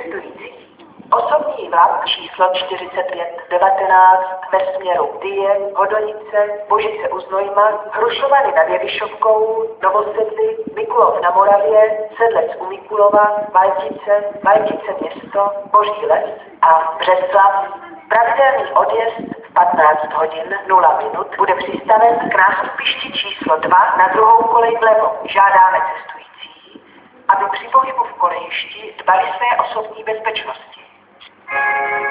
cestující. Osobní vlak číslo 4519 ve směru Dyje, Hodonice, Božice u Znojma, Hrušovany nad Jevišovkou, Novosedly, Mikulov na Moravě, Sedlec u Mikulova, Valtice město, Boží les a Břeclav. Pravidelný odjezd v 15 hodin 0 minut bude přistaven k nástupišti číslo 2 na druhou kolej vlevo. Žádáme cestující, aby při pohybu v kolejišti dbali své osobní bezpečnosti.